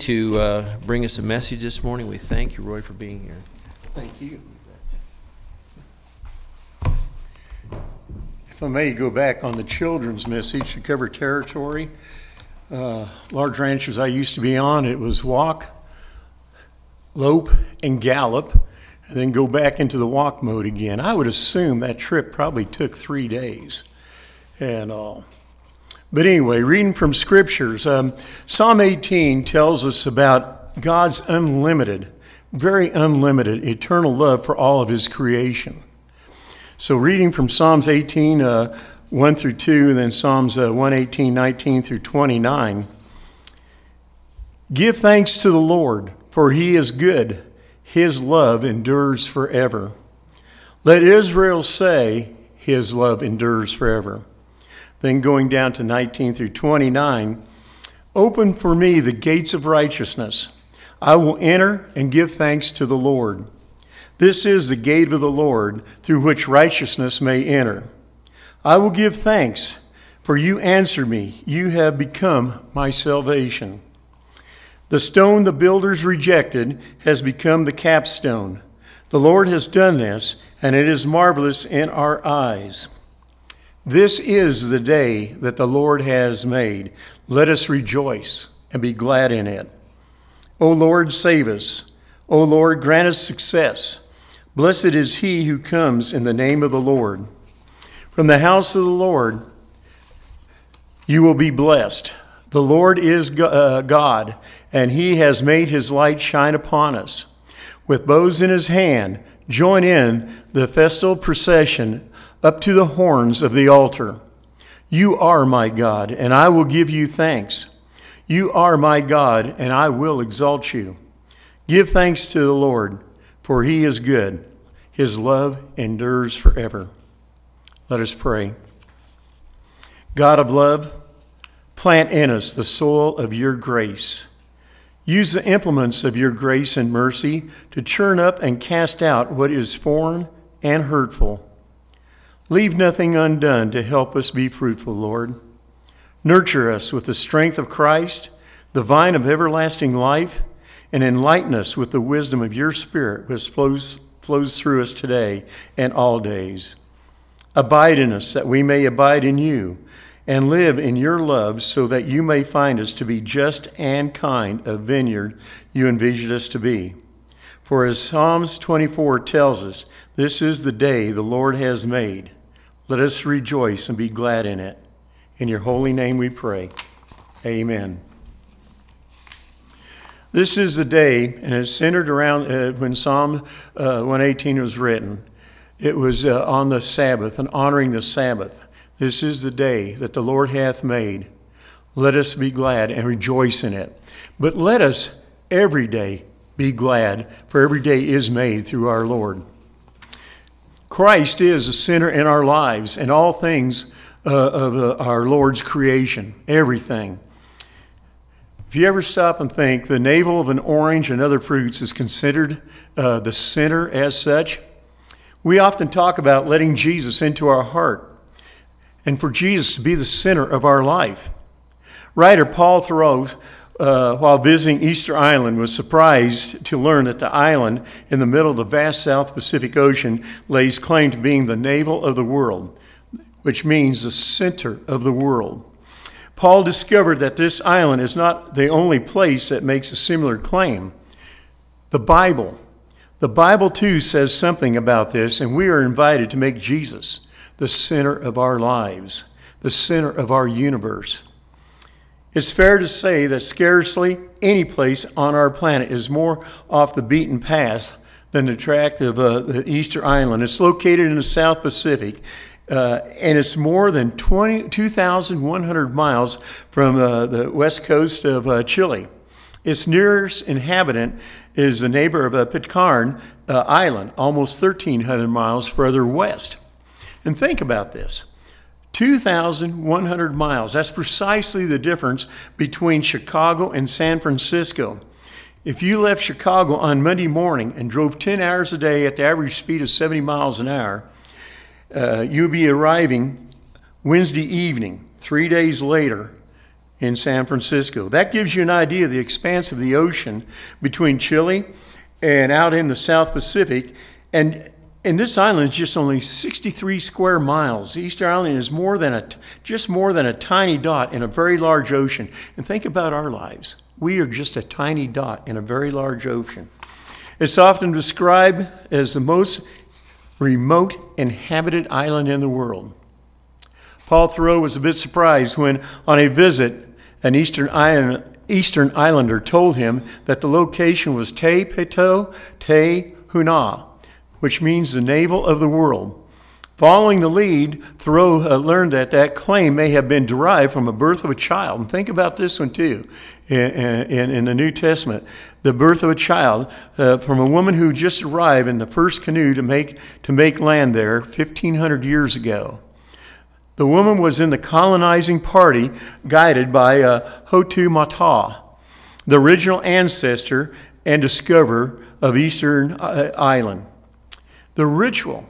to bring us a message this morning. We thank you, Roy, for being here. Thank you. If I may go back on the children's message to cover territory, large ranches I used to be on, it was walk, lope, and gallop, and then go back into the walk mode again. I would assume that trip probably took 3 days and all. But anyway, reading from scriptures, Psalm 18 tells us about God's unlimited, very unlimited, eternal love for all of his creation. So reading from Psalms 18, 1 through 2, and then Psalms 118, 19 through 29. Give thanks to the Lord, for he is good. His love endures forever. Let Israel say, his love endures forever. Then going down to 19 through 29, open for me the gates of righteousness. I will enter and give thanks to the Lord. This is the gate of the Lord, through which righteousness may enter. I will give thanks, for you answer me. You have become my salvation. The stone the builders rejected has become the capstone. The Lord has done this, and it is marvelous in our eyes. This is the day that the Lord has made. Let us rejoice and be glad in it. O Lord, save us. O Lord, grant us success. Blessed is he who comes in the name of the Lord. From the house of the Lord you will be blessed. The Lord is God, and he has made his light shine upon us. With bows in his hand, join in the festal procession up to the horns of the altar. You are my God, and I will give you thanks. You are my God, and I will exalt you. Give thanks to the Lord, for he is good. His love endures forever. Let us pray. God of love, plant in us the soil of your grace. Use the implements of your grace and mercy to churn up and cast out what is foreign and hurtful. Leave nothing undone to help us be fruitful, Lord. Nurture us with the strength of Christ, the vine of everlasting life, and enlighten us with the wisdom of your Spirit which flows through us today and all days. Abide in us that we may abide in you, and live in your love so that you may find us to be just and kind, a vineyard you envisioned us to be. For as Psalms 24 tells us, this is the day the Lord has made. Let us rejoice and be glad in it. In your holy name we pray. Amen. This is the day, and it's centered around when Psalm 118 was written. It was on the Sabbath and honoring the Sabbath. This is the day that the Lord hath made. Let us be glad and rejoice in it. But let us every day be glad, for every day is made through our Lord. Christ is the center in our lives and all things of our Lord's creation, everything. If you ever stop and think, the navel of an orange and other fruits is considered the center as such. We often talk about letting Jesus into our heart and for Jesus to be the center of our life. Writer Paul Thoreau, while visiting Easter Island, was surprised to learn that the island in the middle of the vast South Pacific Ocean lays claim to being the navel of the world, which means the center of the world. Paul discovered that this island is not the only place that makes a similar claim. The Bible too says something about this, and we are invited to make Jesus the center of our lives, the center of our universe. It's fair to say that scarcely any place on our planet is more off the beaten path than the tract of the Easter Island. It's located in the South Pacific, and it's more than 2,100 miles from the west coast of Chile. Its nearest inhabitant is the neighbor of Pitcairn Island, almost 1,300 miles further west. And think about this. 2,100 miles. That's precisely the difference between Chicago and San Francisco. If you left Chicago on Monday morning and drove 10 hours a day at the average speed of 70 miles an hour, you'd be arriving Wednesday evening, 3 days later, in San Francisco. That gives you an idea of the expanse of the ocean between Chile and out in the South Pacific. And this island is just only 63 square miles. Easter Island is just more than a tiny dot in a very large ocean. And think about our lives. We are just a tiny dot in a very large ocean. It's often described as the most remote inhabited island in the world. Paul Thoreau was a bit surprised when, on a visit, an Eastern Islander told him that the location was Te Peto Te Huna, which means the navel of the world. Following the lead, Thoreau learned that claim may have been derived from the birth of a child. And think about this one too, in the New Testament. The birth of a child from a woman who just arrived in the first canoe to make land there 1,500 years ago. The woman was in the colonizing party guided by Hotu Matā, the original ancestor and discoverer of Eastern Island. The ritual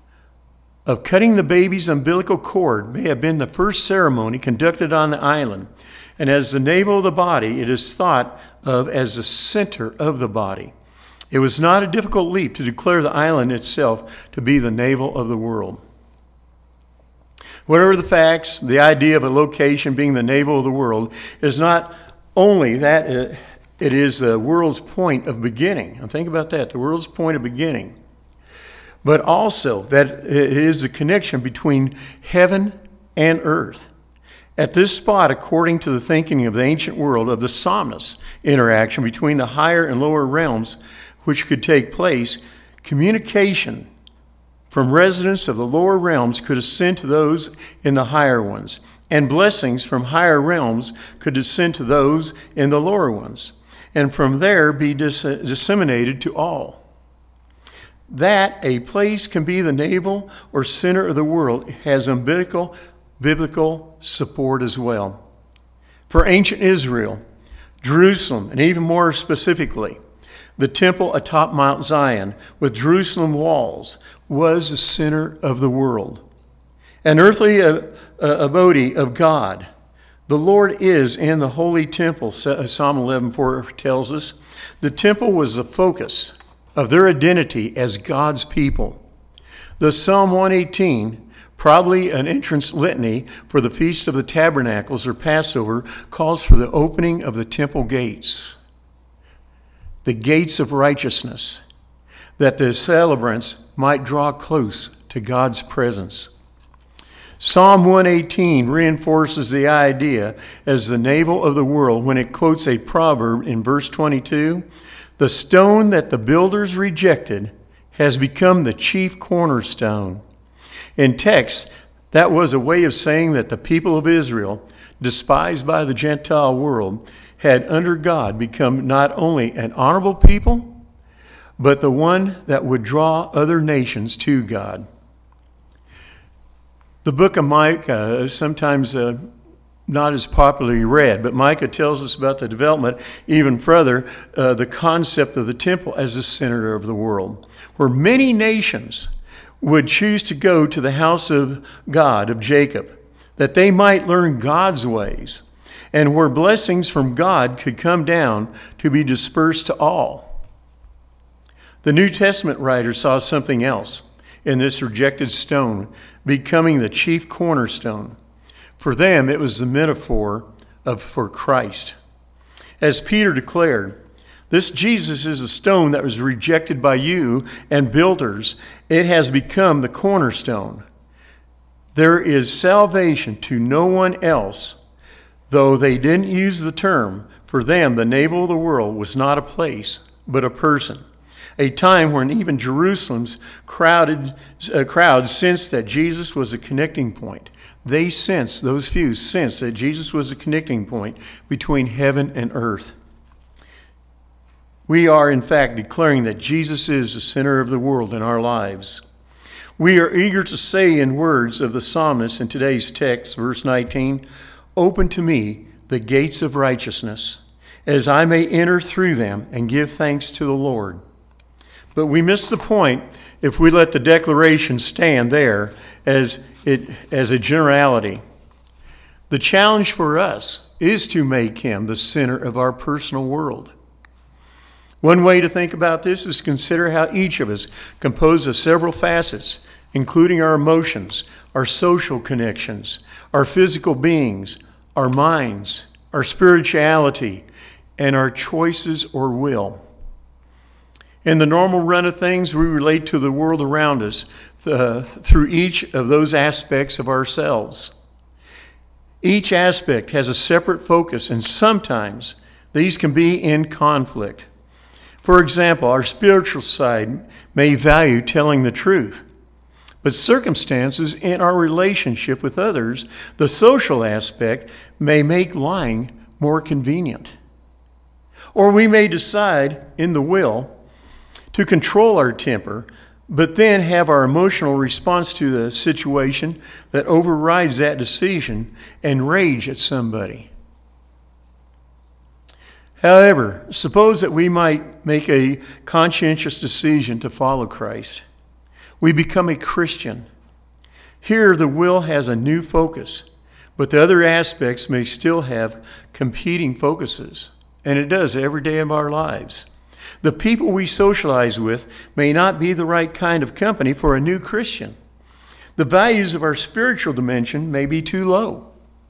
of cutting the baby's umbilical cord may have been the first ceremony conducted on the island, and as the navel of the body, it is thought of as the center of the body. It was not a difficult leap to declare the island itself to be the navel of the world. Whatever the facts, the idea of a location being the navel of the world is not only that it is the world's point of beginning. And think about that, the world's point of beginning. But also that it is the connection between heaven and earth. At this spot, according to the thinking of the ancient world, of the somnus interaction between the higher and lower realms, which could take place, communication from residents of the lower realms could ascend to those in the higher ones, and blessings from higher realms could descend to those in the lower ones, and from there be disseminated to all. That a place can be the navel or center of the world has biblical support as well. For ancient Israel, Jerusalem, and even more specifically, the temple atop Mount Zion with Jerusalem walls was the center of the world. An earthly abode of God. The Lord is in the holy temple, Psalm 11:4 tells us. The temple was the focus of their identity as God's people. The Psalm 118, probably an entrance litany for the Feast of the Tabernacles or Passover, calls for the opening of the temple gates, the gates of righteousness, that the celebrants might draw close to God's presence. Psalm 118 reinforces the idea as the navel of the world when it quotes a proverb in verse 22, "The stone that the builders rejected has become the chief cornerstone." In text, that was a way of saying that the people of Israel, despised by the Gentile world, had under God become not only an honorable people, but the one that would draw other nations to God. The book of Micah is sometimes not as popularly read, but Micah tells us about the development even further, the concept of the temple as the center of the world, where many nations would choose to go to the house of God, of Jacob, that they might learn God's ways, and where blessings from God could come down to be dispersed to all. The New Testament writer saw something else in this rejected stone becoming the chief cornerstone. For them, it was the metaphor for Christ. As Peter declared, "This Jesus is a stone that was rejected by you and builders. It has become the cornerstone. There is salvation to no one else." Though they didn't use the term, for them, the navel of the world was not a place, but a person. A time when even Jerusalem's crowds sensed that Jesus was a connecting point. Those few sensed that Jesus was a connecting point between heaven and earth. We are, in fact, declaring that Jesus is the center of the world in our lives. We are eager to say in words of the psalmist in today's text, verse 19, "Open to me the gates of righteousness, as I may enter through them and give thanks to the Lord." But we miss the point if we let the declaration stand there as a generality. The challenge for us is to make him the center of our personal world. One way to think about this is consider how each of us compose of several facets, including our emotions, our social connections, our physical beings, our minds, our spirituality, and our choices or will. In the normal run of things, we relate to the world around us through each of those aspects of ourselves. Each aspect has a separate focus, and sometimes these can be in conflict. For example, our spiritual side may value telling the truth, but circumstances in our relationship with others, the social aspect, may make lying more convenient. Or we may decide in the will to control our temper, but then have our emotional response to the situation that overrides that decision and rage at somebody. However, suppose that we might make a conscientious decision to follow Christ. We become a Christian. Here, the will has a new focus, but the other aspects may still have competing focuses, and it does every day of our lives. The people we socialize with may not be the right kind of company for a new Christian. The values of our spiritual dimension may be too low.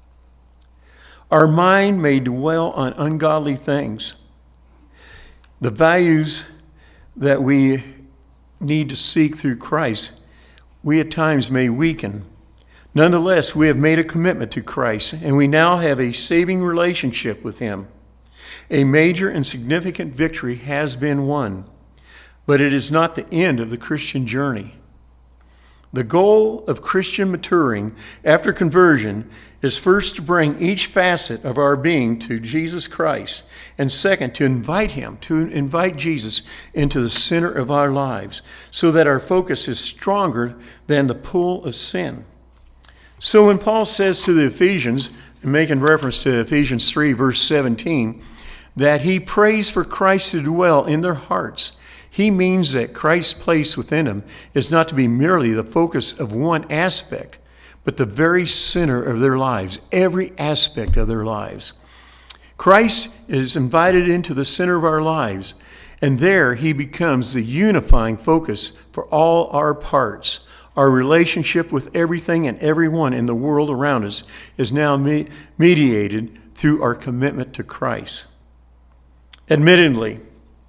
Our mind may dwell on ungodly things. The values that we need to seek through Christ, we at times may weaken. Nonetheless, we have made a commitment to Christ, and we now have a saving relationship with him. A major and significant victory has been won, but it is not the end of the Christian journey. The goal of Christian maturing after conversion is first to bring each facet of our being to Jesus Christ, and second, to invite Jesus into the center of our lives so that our focus is stronger than the pull of sin. So when Paul says to the Ephesians, making reference to Ephesians 3, verse 17, that he prays for Christ to dwell in their hearts, he means that Christ's place within them is not to be merely the focus of one aspect, but the very center of their lives, every aspect of their lives. Christ is invited into the center of our lives, and there he becomes the unifying focus for all our parts. Our relationship with everything and everyone in the world around us is now mediated through our commitment to Christ. Admittedly,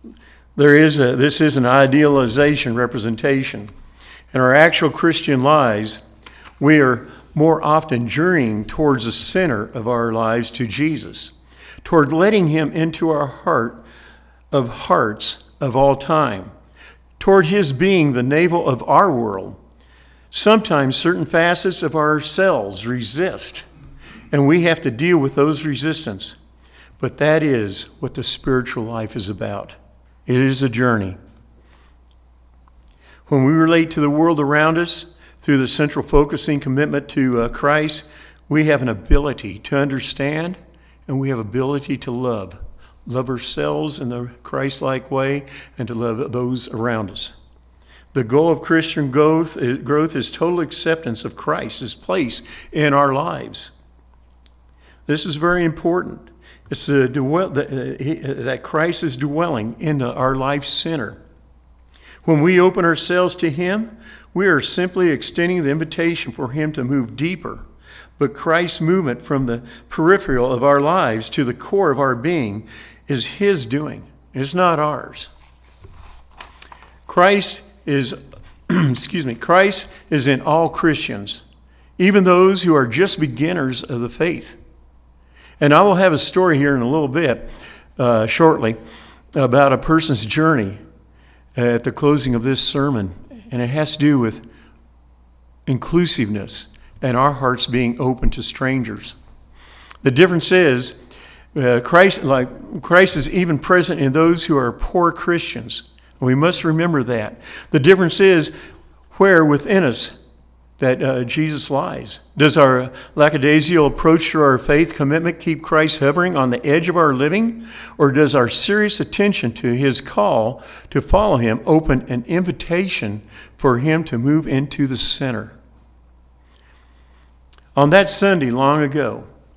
this is an idealization representation. In our actual Christian lives, we are more often journeying towards the center of our lives to Jesus, toward letting him into our heart of hearts of all time, toward his being the navel of our world. Sometimes certain facets of ourselves resist, and we have to deal with those resistance. But that is what the spiritual life is about. It is a journey. When we relate to the world around us through the central focusing commitment to Christ, we have an ability to understand, and we have ability to love. Love ourselves in the Christ-like way, and to love those around us. The goal of Christian growth is total acceptance of Christ's place in our lives. This is very important. It's that Christ is dwelling in our life center. When we open ourselves to him, we are simply extending the invitation for him to move deeper. But Christ's movement from the peripheral of our lives to the core of our being is his doing. It's not ours. Christ is in all Christians, even those who are just beginners of the faith. And I will have a story here in a little bit, shortly, about a person's journey at the closing of this sermon. And it has to do with inclusiveness and our hearts being open to strangers. The difference is, Christ is even present in those who are poor Christians. We must remember that. The difference is where within us that Jesus lies. Does our lackadaisical approach to our faith commitment keep Christ hovering on the edge of our living? Or does our serious attention to his call to follow him open an invitation for him to move into the center? On that Sunday long ago,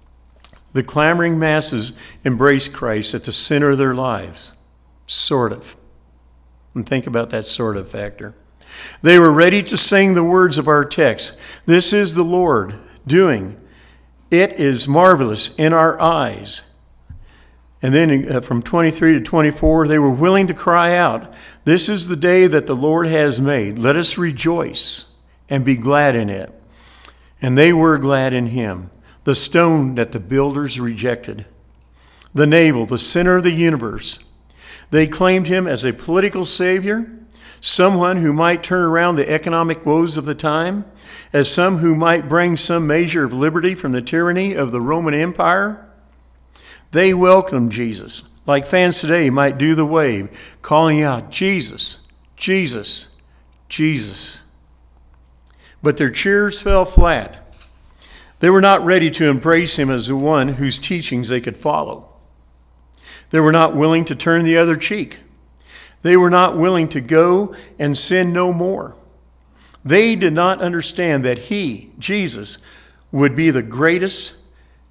The clamoring masses embraced Christ at the center of their lives. Sort of. And think about that sort of factor. They were ready to sing the words of our text. This is the Lord doing. It is marvelous in our eyes. And then from 23 to 24, they were willing to cry out, this is the day that the Lord has made. Let us rejoice and be glad in it. And they were glad in him, the stone that the builders rejected, the navel, the center of the universe. They claimed him as a political savior, someone who might turn around the economic woes of the time, as some who might bring some measure of liberty from the tyranny of the Roman Empire. They welcomed Jesus, like fans today might do the wave, calling out, Jesus, Jesus, Jesus. But their cheers fell flat. They were not ready to embrace him as the one whose teachings they could follow. They were not willing to turn the other cheek. They were not willing to go and sin no more. They did not understand that he, Jesus, would be the greatest,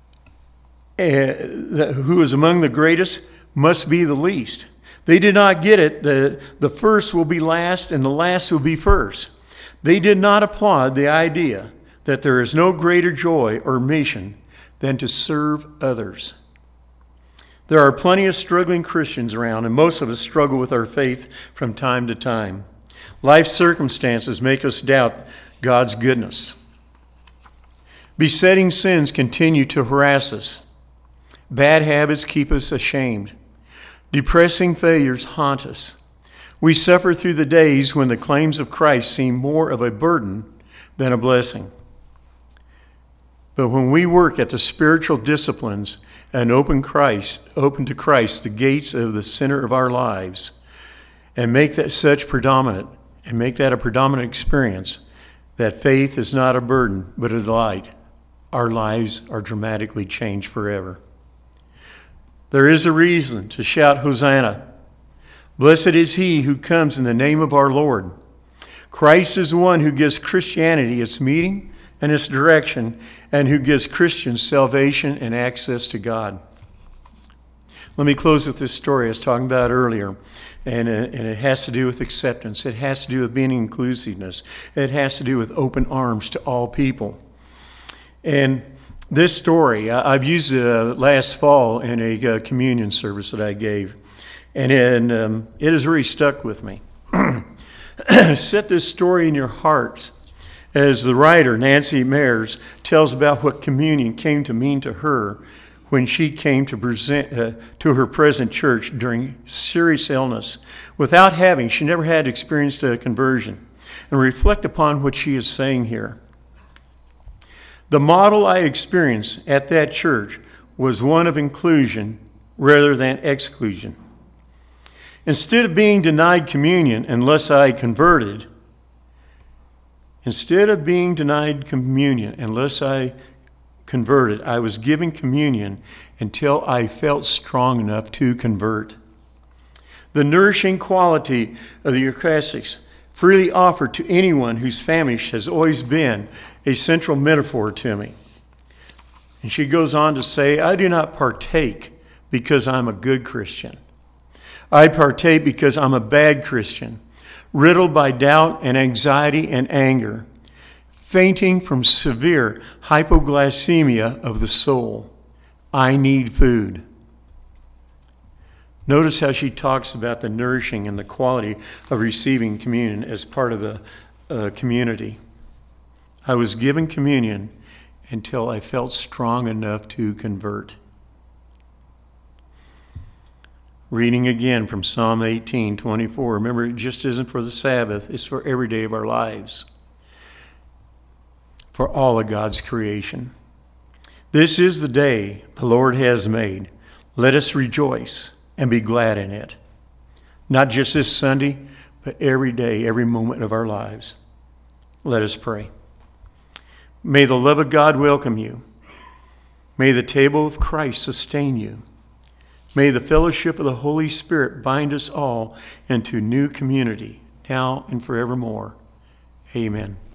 who is among the greatest must be the least. They did not get it that the first will be last and the last will be first. They did not applaud the idea that there is no greater joy or mission than to serve others. There are plenty of struggling Christians around, and most of us struggle with our faith from time to time. Life circumstances make us doubt God's goodness. Besetting sins continue to harass us. Bad habits keep us ashamed. Depressing failures haunt us. We suffer through the days when the claims of Christ seem more of a burden than a blessing. But when we work at the spiritual disciplines and open to Christ the gates of the center of our lives, and make that such predominant, and make that a predominant experience, that faith is not a burden but a delight, our lives are dramatically changed forever. There is a reason to shout Hosanna. Blessed is he who comes in the name of our Lord. Christ is the one who gives Christianity its meaning and its direction, and who gives Christians salvation and access to God. Let me close with this story I was talking about earlier, and it has to do with acceptance. It has to do with being inclusiveness. It has to do with open arms to all people. And this story, I've used it last fall in a communion service that I gave, and it has really stuck with me. Set this story in your heart as the writer, Nancy Meyers, tells about what communion came to mean to her when she came to present to her present church during serious illness. She never had experienced a conversion. And reflect upon what she is saying here. The model I experienced at that church was one of inclusion rather than exclusion. Instead of being denied communion unless I converted, I was given communion until I felt strong enough to convert. The nourishing quality of the Eucharistics freely offered to anyone who's famished has always been a central metaphor to me. And she goes on to say, I do not partake because I'm a good Christian. I partake because I'm a bad Christian, riddled by doubt and anxiety and anger, fainting from severe hypoglycemia of the soul. I need food. Notice how she talks about the nourishing and the quality of receiving communion as part of a community. I was given communion until I felt strong enough to convert. Reading again from Psalm 18:24. Remember, it just isn't for the Sabbath, it's for every day of our lives. For all of God's creation. This is the day the Lord has made. Let us rejoice and be glad in it. Not just this Sunday, but every day, every moment of our lives. Let us pray. May the love of God welcome you. May the table of Christ sustain you. May the fellowship of the Holy Spirit bind us all into new community, now and forevermore. Amen.